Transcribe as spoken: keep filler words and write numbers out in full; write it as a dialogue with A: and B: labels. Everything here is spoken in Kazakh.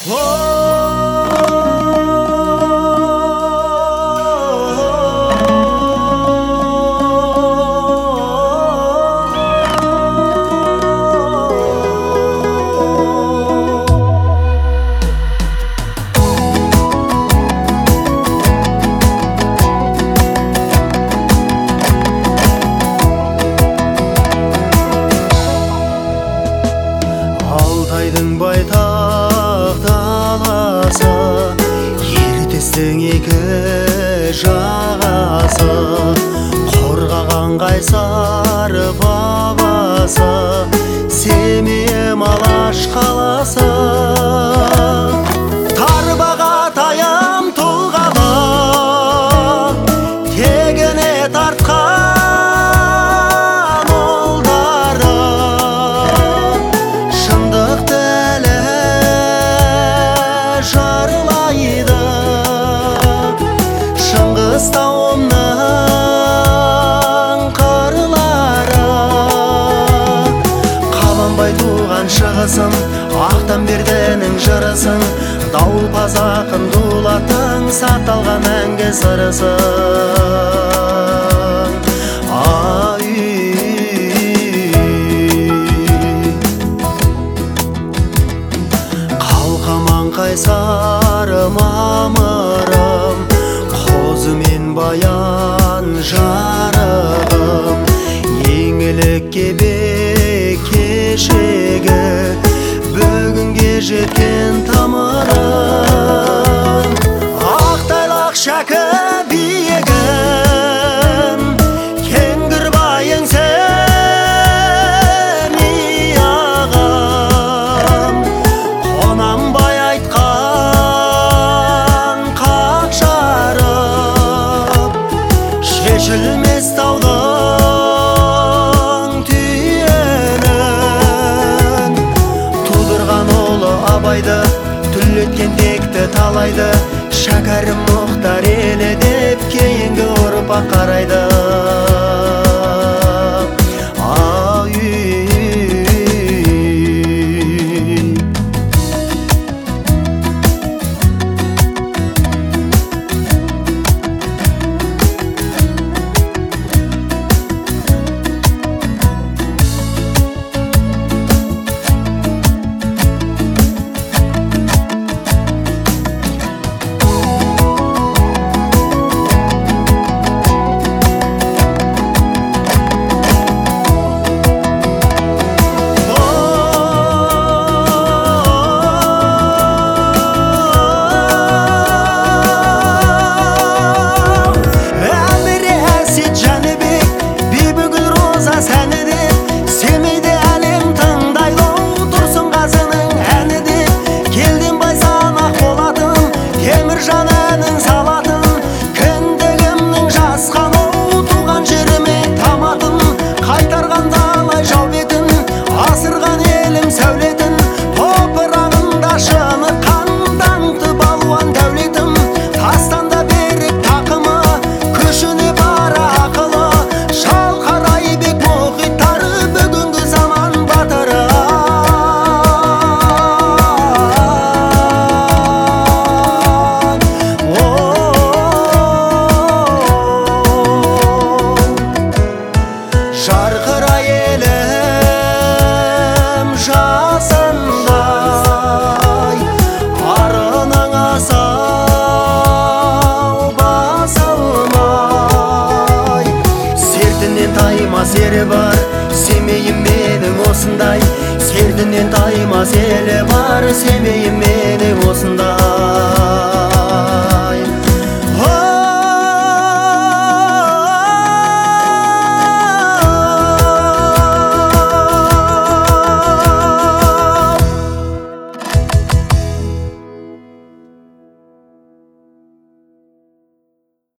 A: Алтайдың байтақ даласы, ертістің екі жағасы, қорғаған қайсар бабасы, Семейім Алаш қаласы. Тарбағатайым тұлғалы, тегіне тартқан ұлдары, шындықты әлі жарлайды. Шыңғыстауымның қырлары, Қабанбай туған шығысың, Ақтамбердінің жырысың, Дауылпаз ақын дулаттың сақталған мәңгі сырысың. Ай, қалқаман қайсар мамырым, қозы мен баян жарығым, еңілік кебек кешегі, бүгінге жеткен тамырым. Ақтайлақ шәкі биігім, кеңгірбайың Семей ағам, Қонанбай айтқан қақ жарып, шешілмес таудың түйенін, тудырған ұлы Абайды, түлеткен текті талайды, шәкәрім Мұхтар елі деп кейінгі ұрпақ қарайды. Ай, жарқырай елім жасындай, арының асау басылмай. Сертінен таймас ері бар, Семейім менің осындай, сертінен таймас елі бар, Семейім менің осындай.